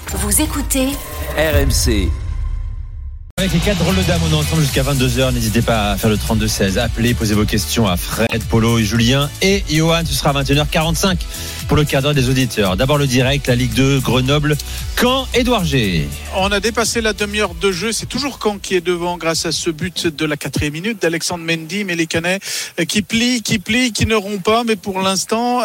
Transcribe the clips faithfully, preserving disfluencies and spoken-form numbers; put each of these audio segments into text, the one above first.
Vous écoutez R M C. Avec les quatre drôles de dames, on est ensemble jusqu'à vingt-deux heures. N'hésitez pas à faire le trente-deux seize. Appelez, posez vos questions à Fred, Polo, et Julien et Johan. Ce sera à vingt et une heures quarante-cinq pour le quart d'heure des auditeurs. D'abord le direct, la Ligue deux, Grenoble, Caen, Édouard G. On a dépassé la demi-heure de jeu. C'est toujours Caen qui est devant grâce à ce but de la quatrième minute d'Alexandre Mendy. Mais les Canets qui plient, qui plient, qui ne rompent pas. Mais pour l'instant,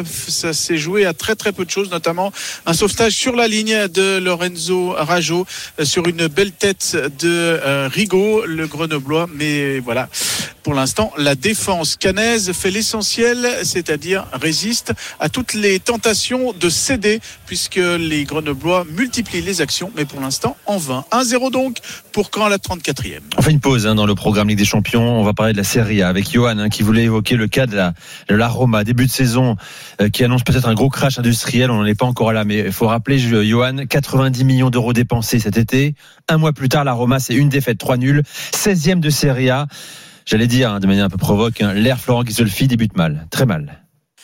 ça s'est joué à très très peu de choses, notamment un sauvetage sur la ligne de Lorenzo Rajo sur une belle tête de euh, Rigaud, le Grenoblois. Mais voilà, pour l'instant, la défense cannaise fait l'essentiel, c'est-à-dire résiste à toutes les tentations de céder, puisque les Grenoblois multiplient les actions, mais pour l'instant en vain. un zéro donc pour Caen à la trente-quatrième. On fait une pause hein, dans le programme Ligue des Champions. On va parler de la Serie A avec Johan hein, qui voulait évoquer le cas de la, de la Roma, début de saison euh, qui annonce peut-être un gros crash industriel. On n'en est pas encore là, mais il faut rappeler, Johan, quatre-vingt-dix millions d'euros dépensés cet été. Un mois plus tard, la Roma, c'est une défaite, trois nuls, seizième de Serie A. J'allais dire, hein, de manière un peu provoque, hein, l'ère Florent Ghisolfi débute mal, très mal.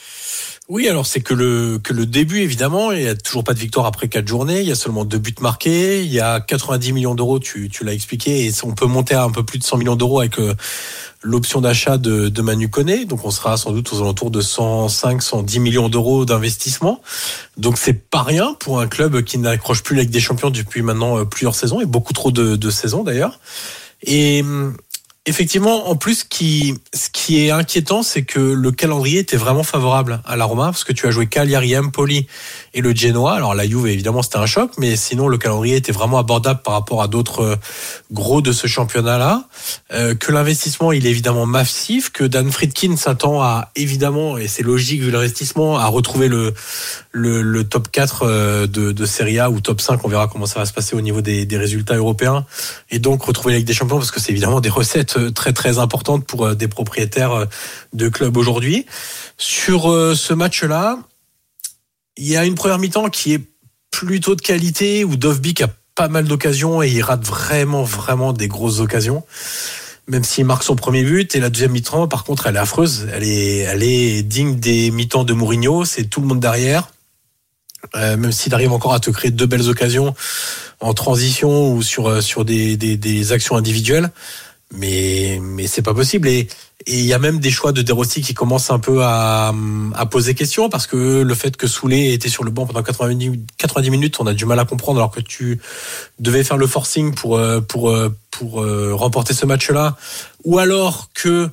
Oui, alors c'est que le que le début évidemment, il y a toujours pas de victoire après quatre journées, il y a seulement deux buts marqués, il y a quatre-vingt-dix millions d'euros, tu tu l'as expliqué, et on peut monter à un peu plus de cent millions d'euros avec euh, l'option d'achat de de Manu Koné, donc on sera sans doute aux alentours de cent cinq cent dix millions d'euros d'investissement. Donc c'est pas rien pour un club qui n'accroche plus la Ligue des Champions depuis maintenant plusieurs saisons et beaucoup trop de de saisons d'ailleurs. Et effectivement, en plus, qui, ce qui est inquiétant, c'est que le calendrier était vraiment favorable à la Roma, parce que tu as joué Cagliari, Empoli et le Genoa. Alors la Juve, évidemment, c'était un choc, mais sinon le calendrier était vraiment abordable par rapport à d'autres gros de ce championnat-là. Euh, que l'investissement, il est évidemment massif, que Dan Friedkin s'attend à, évidemment, et c'est logique vu l'investissement, à retrouver le le, le top quatre de, de Serie A ou top cinq. On verra comment ça va se passer au niveau des, des résultats européens, et donc retrouver la Ligue des Champions, parce que c'est évidemment des recettes très très importante pour des propriétaires de clubs aujourd'hui. Sur ce match-là, il y a une première mi-temps qui est plutôt de qualité, où Dovbyk a pas mal d'occasions et il rate vraiment vraiment des grosses occasions, même s'il marque son premier but. Et la deuxième mi-temps, par contre, elle est affreuse, elle est, elle est digne des mi-temps de Mourinho, c'est tout le monde derrière. Euh, même s'il arrive encore à te créer deux belles occasions en transition ou sur, sur des, des, des actions individuelles. Mais mais c'est pas possible, et et il y a même des choix de De Rossi qui commencent un peu à à poser question, parce que le fait que Soulé était sur le banc pendant quatre-vingt-dix minutes, on a du mal à comprendre, alors que tu devais faire le forcing pour pour pour remporter ce match-là, ou alors que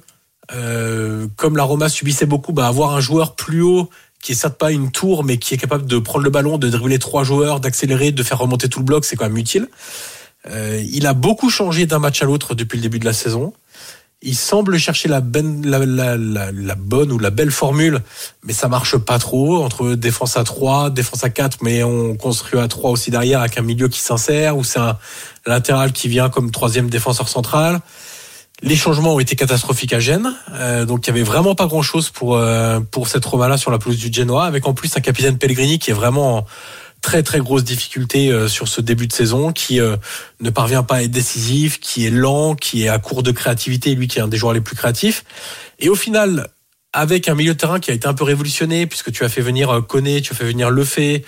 euh, comme la Roma subissait beaucoup, bah avoir un joueur plus haut qui est certes pas une tour, mais qui est capable de prendre le ballon, de dribbler trois joueurs, d'accélérer, de faire remonter tout le bloc, c'est quand même utile. Euh, il a beaucoup changé d'un match à l'autre depuis le début de la saison. Il semble chercher la, ben, la, la, la, la bonne ou la belle formule, mais ça marche pas trop, entre défense à trois, défense à quatre, mais on construit à trois aussi derrière avec un milieu qui s'insère, ou c'est un latéral qui vient comme troisième défenseur central. Les changements ont été catastrophiques à Gênes, euh, donc il y avait vraiment pas grand chose pour, euh, pour cette Roma-là sur la pelouse du Genoa, avec en plus un capitaine Pellegrini qui est vraiment en très très grosse difficulté euh, sur ce début de saison, qui euh, ne parvient pas à être décisif, qui est lent, qui est à court de créativité, lui qui est un des joueurs les plus créatifs. Et au final, avec un milieu de terrain qui a été un peu révolutionné, puisque tu as fait venir Koné, tu as fait venir Lefebvre,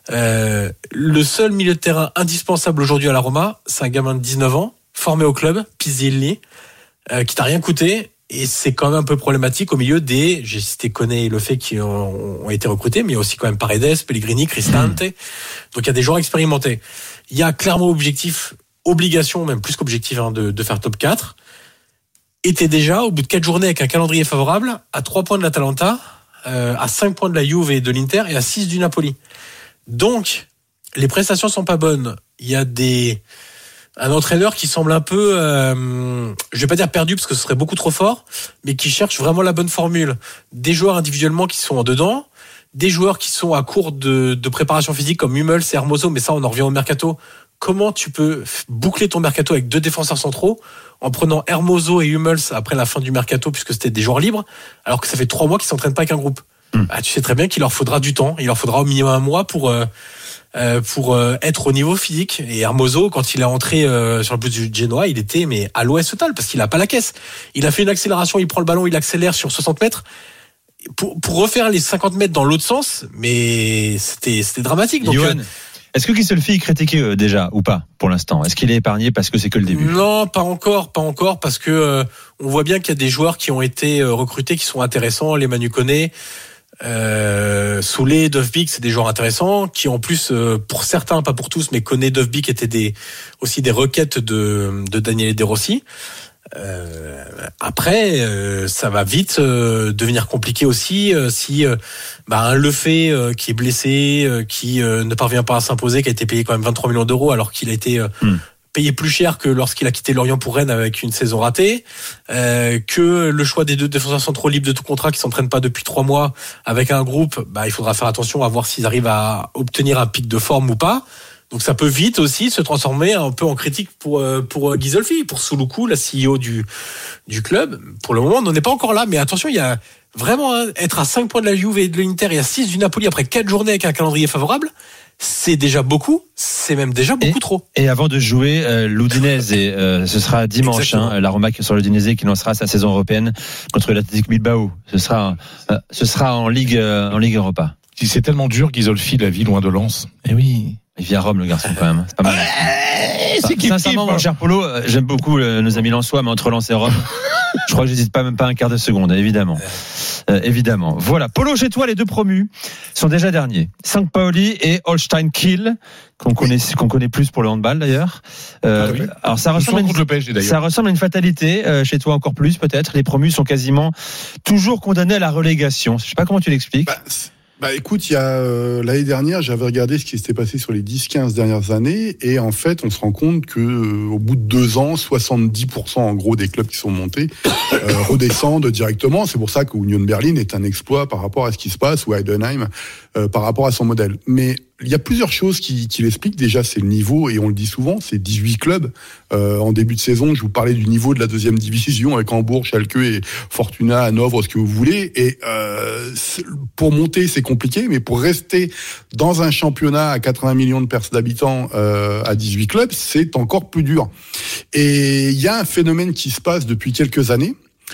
euh, le seul milieu de terrain indispensable aujourd'hui à la Roma, c'est un gamin de dix-neuf ans, formé au club, Pizzilli, euh, qui t'a rien coûté. Et c'est quand même un peu problématique au milieu des, j'ai cité Koné et Lefebvre qui ont, ont été recrutés, mais il y a aussi quand même Paredes, Pellegrini, Cristante. Donc il y a des joueurs expérimentés. Il y a clairement objectif, obligation, même plus qu'objectif, hein, de, de faire top quatre. Était déjà, au bout de quatre journées avec un calendrier favorable, à trois points de l'Atalanta, euh, à cinq points de la Juve et de l'Inter, et à six du Napoli. Donc, les prestations sont pas bonnes. Il y a des, un entraîneur qui semble un peu, euh, je vais pas dire perdu parce que ce serait beaucoup trop fort, mais qui cherche vraiment la bonne formule. Des joueurs individuellement qui sont en dedans, des joueurs qui sont à court de, de préparation physique comme Hummels et Hermoso, mais ça on en revient au mercato. Comment tu peux boucler ton mercato avec deux défenseurs centraux en prenant Hermoso et Hummels après la fin du mercato, puisque c'était des joueurs libres, alors que ça fait trois mois qu'ils s'entraînent pas avec un groupe. Mmh. Bah, tu sais très bien qu'il leur faudra du temps, il leur faudra au minimum un mois pour euh, euh, pour euh, être au niveau physique. Et Hermoso, quand il est entré euh, sur le but du Genoa, il était mais à l'ouest total, parce qu'il a pas la caisse. Il a fait une accélération, il prend le ballon, il accélère sur soixante mètres. Pour, pour refaire les cinquante mètres dans l'autre sens, mais c'était, c'était dramatique. Donc, Johan, Est-ce que Gisolfi est critiqué euh, déjà ou pas pour l'instant? Est-ce qu'il est épargné parce que c'est que le début? Non, pas encore, pas encore, parce que euh, on voit bien qu'il y a des joueurs qui ont été euh, recrutés qui sont intéressants. Les Manu Koné, euh, Soulé, Dovbyk, c'est des joueurs intéressants qui en plus, euh, pour certains, pas pour tous, mais Koné, Dovbyk étaient des aussi des requêtes de de Daniele De Rossi. Euh, après, euh, ça va vite euh, devenir compliqué aussi euh, si euh, bah, un Lefebvre euh, qui est blessé, euh, qui euh, ne parvient pas à s'imposer, qui a été payé quand même vingt-trois millions d'euros alors qu'il a été euh, mm. payé plus cher que lorsqu'il a quitté Lorient pour Rennes avec une saison ratée, euh, que le choix des deux défenseurs centraux libres de tout contrat qui s'entraînent pas depuis trois mois avec un groupe, bah, il faudra faire attention à voir s'ils arrivent à obtenir un pic de forme ou pas. Donc ça peut vite aussi se transformer un peu en critique pour pour Gisolfi, pour Souloukou, la C E O du du club. Pour le moment, on n'en est pas encore là, mais attention, il y a vraiment hein, être à cinq points de la Juve et de l'Inter et à six du Napoli après quatre journées avec un calendrier favorable, c'est déjà beaucoup, c'est même déjà beaucoup et, trop. Et avant de jouer, euh, l'Udinese, et, euh, ce sera dimanche, hein, la Roma sur l'Udinese qui lancera sa saison européenne contre l'Athletic Bilbao. Ce sera euh, ce sera en Ligue euh, en Ligue Europa. Si c'est tellement dur, Gisolfi, la vie loin de Lens. Eh oui. Il vit à Rome, le garçon, quand même. C'est pas mal. Euh, c'est enfin, sincèrement, mon cher Polo, j'aime beaucoup euh, nos amis lensois, mais entre Lens et Rome, je crois que j'hésite pas même pas un quart de seconde, évidemment. Euh, évidemment. Voilà. Polo, chez toi, les deux promus sont déjà derniers. Saint-Pauli et Holstein Kiel, qu'on connaît, qu'on connaît plus pour le handball, d'ailleurs. Euh, oui. Alors, ça ressemble, une, le P S G, ça ressemble à une fatalité, euh, chez toi encore plus, peut-être. Les promus sont quasiment toujours condamnés à la relégation. Je sais pas comment tu l'expliques. Bah, Bah écoute, il y a euh, l'année dernière, j'avais regardé ce qui s'était passé sur les dix quinze dernières années et en fait, on se rend compte que euh, au bout de deux ans, soixante-dix pour cent en gros des clubs qui sont montés euh, redescendent directement. C'est pour ça que Union Berlin est un exploit par rapport à ce qui se passe ou Heidenheim euh, par rapport à son modèle. Mais il y a plusieurs choses qui, qui l'expliquent. Déjà, c'est le niveau, et on le dit souvent, c'est dix-huit clubs. Euh, en début de saison, je vous parlais du niveau de la deuxième division avec Hambourg, Schalke et Fortuna, Hanovre, ce que vous voulez. Et euh, pour monter, c'est compliqué, mais pour rester dans un championnat à quatre-vingts millions de personnes d'habitants euh, à dix-huit clubs, c'est encore plus dur. Et il y a un phénomène qui se passe depuis quelques années.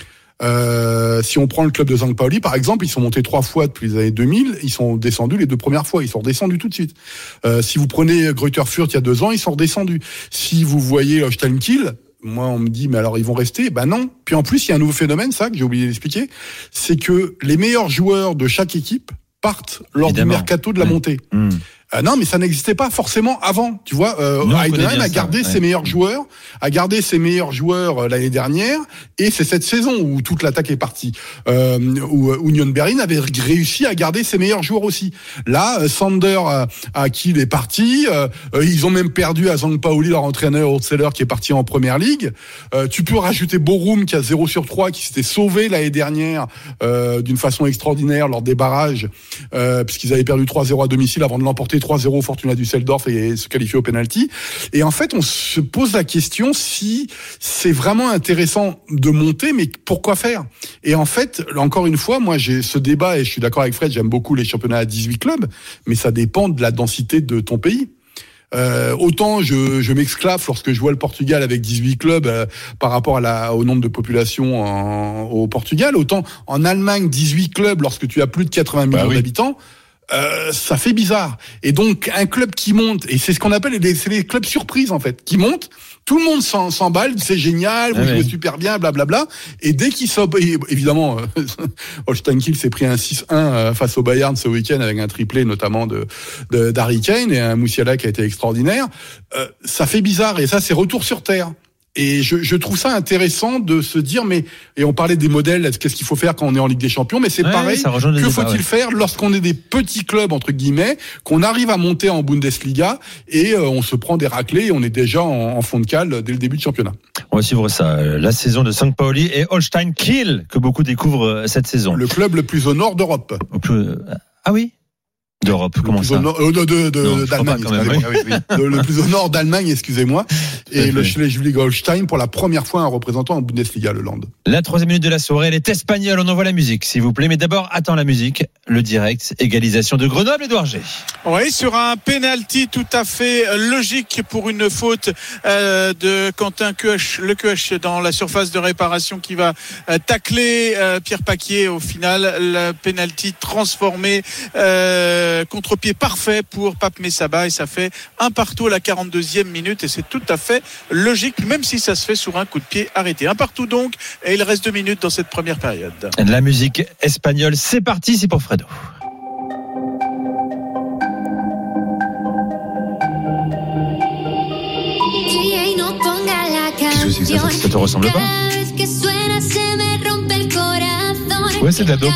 Euh, si on prend le club de Saint-Pauli, par exemple, ils sont montés trois fois depuis les années deux mille, ils sont descendus les deux premières fois, ils sont redescendus tout de suite. Euh, si vous prenez Greuther Fürth il y a deux ans, ils sont redescendus. Si vous voyez Holstein Kiel, moi on me dit mais alors ils vont rester, ben non. Puis en plus il y a un nouveau phénomène, ça que j'ai oublié d'expliquer, c'est que les meilleurs joueurs de chaque équipe partent lors Évidemment. du mercato de la mmh. montée. Mmh. Euh, non, mais ça n'existait pas forcément avant. Tu vois, euh, Heidenheim a gardé ça, ouais. ses meilleurs joueurs, a gardé ses meilleurs joueurs euh, l'année dernière, et c'est cette saison où toute l'attaque est partie. Euh, où euh, Union Berlin avait réussi à garder ses meilleurs joueurs aussi. Là, euh, Sander à, à qui il est parti. Euh, euh, ils ont même perdu à Saint-Pauli leur entraîneur Hurtzeler qui est parti en première ligue. Euh, tu peux rajouter Borum qui a zéro sur trois, qui s'était sauvé l'année dernière euh, d'une façon extraordinaire lors des barrages, euh, puisqu'ils avaient perdu trois zéro à domicile avant de l'emporter trois zéro Fortuna Düsseldorf et se qualifier au penalty. Et en fait, on se pose la question si c'est vraiment intéressant de monter, mais pourquoi faire? Et en fait, encore une fois, moi j'ai ce débat et je suis d'accord avec Fred, j'aime beaucoup les championnats à dix-huit clubs, mais ça dépend de la densité de ton pays. Euh, autant je, je m'exclave lorsque je vois le Portugal avec dix-huit clubs euh, par rapport à la, au nombre de population en, au Portugal, autant en Allemagne dix-huit clubs lorsque tu as plus de quatre-vingts millions bah oui. d'habitants. Euh, ça fait bizarre. Et donc un club qui monte, et c'est ce qu'on appelle les, c'est les clubs surprises en fait, qui montent, tout le monde s'en, s'emballe, c'est génial, vous ah jouez ouais. super bien, blablabla. Et dès qu'ils sont, évidemment, euh, Holstein Kiel s'est pris un six un face au Bayern ce week-end avec un triplé notamment de, de d'Harry Kane et un Moussiala qui a été extraordinaire. Euh, ça fait bizarre et ça c'est retour sur terre. Et je, je trouve ça intéressant de se dire, mais, et on parlait des modèles, qu'est-ce qu'il faut faire quand on est en Ligue des Champions, mais c'est ouais, pareil, que débats, faut-il ouais. faire lorsqu'on est des petits clubs, entre guillemets, qu'on arrive à monter en Bundesliga, et euh, on se prend des raclés, et on est déjà en, en fond de cale dès le début de championnat. On va suivre ça, la saison de Saint-Pauli et Holstein Kiel, que beaucoup découvrent cette saison. Le club le plus au nord d'Europe. Plus... Ah oui? D'Europe, comment ça nord, euh, de, de, de, non, d'Allemagne, pas, même, oui. Oui, oui. Le plus au nord d'Allemagne, excusez-moi. Et le Schleswig-Holstein, pour la première fois, un représentant en Bundesliga, le Land. La troisième minute de la soirée, elle est espagnole. On envoie la musique, s'il vous plaît. Mais d'abord, attends la musique. Le direct, égalisation de Grenoble et d'Angers. Oui, sur un penalty tout à fait logique pour une faute euh, de Quentin Queuch, le Queuch dans la surface de réparation qui va euh, tacler euh, Pierre Paquier. Au final, le penalty transformé euh, euh, contre-pied parfait pour Pape Messaba et ça fait un partout à la quarante-deuxième minute et c'est tout à fait logique, même si ça se fait sur un coup de pied arrêté. Un partout donc, et il reste deux minutes dans cette première période. La musique espagnole, c'est parti, c'est pour Fredo. Qu'est-ce que c'est que ça, ça te ressemble pas? Ouais, c'est de la daube.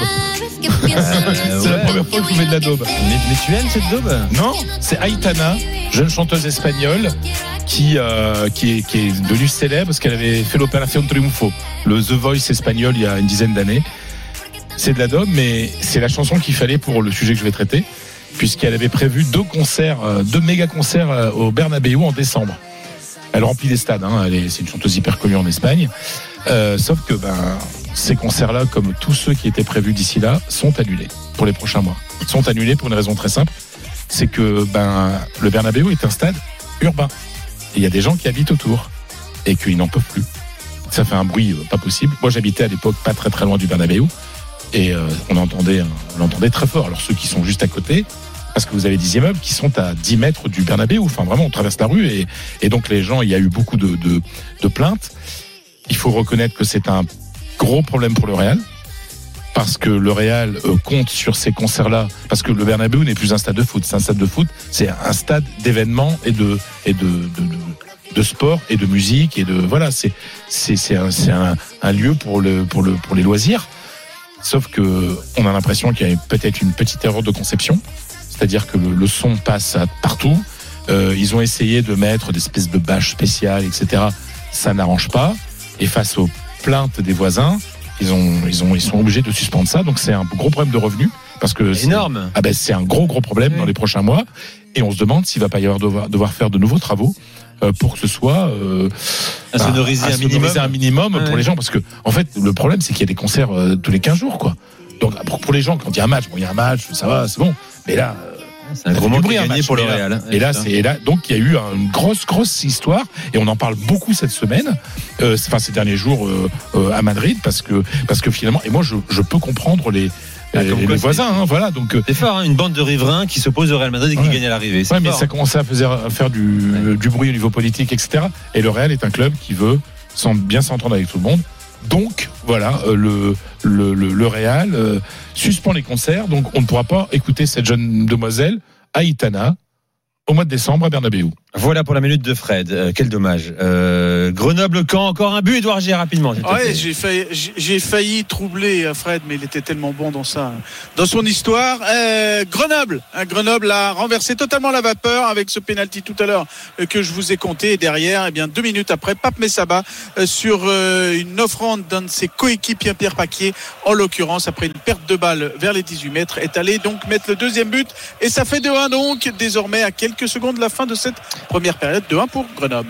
Euh, C'est la ouais. première fois que je fais de la daube. Mais, mais tu aimes cette daube? Non, c'est Aitana, jeune chanteuse espagnole qui, euh, qui, est, qui est devenue célèbre parce qu'elle avait fait l'Opération Triunfo, le The Voice espagnol, il y a une dizaine d'années. C'est de la daube, mais c'est la chanson qu'il fallait pour le sujet que je vais traiter, puisqu'elle avait prévu deux concerts, deux méga concerts au Bernabéu en décembre. Elle remplit des stades, hein, elle est, c'est une chanteuse hyper connue en Espagne. Euh, sauf que ben, ces concerts-là, comme tous ceux qui étaient prévus d'ici là, sont annulés pour les prochains mois. Ils sont annulés pour une raison très simple, c'est que ben, le Bernabéu est un stade urbain. Et il y a des gens qui habitent autour et qu'ils n'en peuvent plus. Ça fait un bruit euh, pas possible. Moi, j'habitais à l'époque pas très très loin du Bernabéu et euh, on entendait, on l'entendait très fort. Alors ceux qui sont juste à côté, parce que vous avez des immeubles qui sont à dix mètres du Bernabéu. Enfin, vraiment, on traverse la rue et, et donc les gens, il y a eu beaucoup de, de, de plaintes. Il faut reconnaître que c'est un gros problème pour le Real, parce que le Real euh, compte sur ces concerts-là, parce que le Bernabéu n'est plus un stade de foot, c'est un stade de foot, c'est un stade d'événements et de et de, de, de, de sport et de musique et de voilà, c'est c'est c'est un, c'est un, un lieu pour le pour le pour les loisirs. Sauf que on a l'impression qu'il y a peut-être une petite erreur de conception, c'est-à-dire que le, le son passe à partout. Euh, ils ont essayé de mettre des espèces de bâches spéciales, et cetera. Ça n'arrange pas. Et face aux plaintes des voisins, ils ont, ils ont, ils sont obligés de suspendre ça. Donc c'est un gros problème de revenus, parce que c'est énorme. Ah ben c'est un gros gros problème oui. dans les prochains mois. Et on se demande s'il va pas y avoir devoir, devoir faire de nouveaux travaux euh, pour que ce soit euh, insonoriser bah, un minimum, un minimum ouais. pour les gens, parce que en fait le problème c'est qu'il y a des concerts euh, tous les quinze jours quoi. Donc pour, pour les gens, quand il y a un match, bon il y a un match, ça va, c'est bon. Mais là. C'est un gros manque à gagner pour le Real. Et là, c'est et là, donc il y a eu une grosse, grosse histoire, et on en parle beaucoup cette semaine, euh, enfin ces derniers jours euh, euh, à Madrid, parce que parce que finalement, et moi je, je peux comprendre les ah, les, les voisins, hein, voilà. Donc c'est fort, hein, une bande de riverains qui s'oppose au Real Madrid et qui ouais. gagne à l'arrivée. C'est ouais, fort. Mais ça commençait à faire, à faire du, ouais. du bruit au niveau politique, et cetera. Et le Real est un club qui veut bien s'entendre avec tout le monde. Donc voilà, euh, le, le, le, le Real euh, suspend les concerts, donc on ne pourra pas écouter cette jeune demoiselle Aitana au mois de décembre à Bernabéu. Voilà pour la minute de Fred. Euh, quel dommage. Euh, Grenoble-Caen, encore un but. Édouard G, rapidement. Ouais, j'ai failli, j'ai failli troubler Fred, mais il était tellement bon dans ça, dans son histoire. Euh, Grenoble, hein, Grenoble a renversé totalement la vapeur avec ce pénalty tout à l'heure euh, que je vous ai compté. Et derrière, eh bien deux minutes après, Pape Messaba euh, sur euh, une offrande d'un de ses coéquipiers, Pierre Paquier, en l'occurrence après une perte de balle vers les dix-huit mètres, est allé donc mettre le deuxième but et ça fait deux un donc désormais à quelques secondes de la fin de cette première période. deux un pour Grenoble.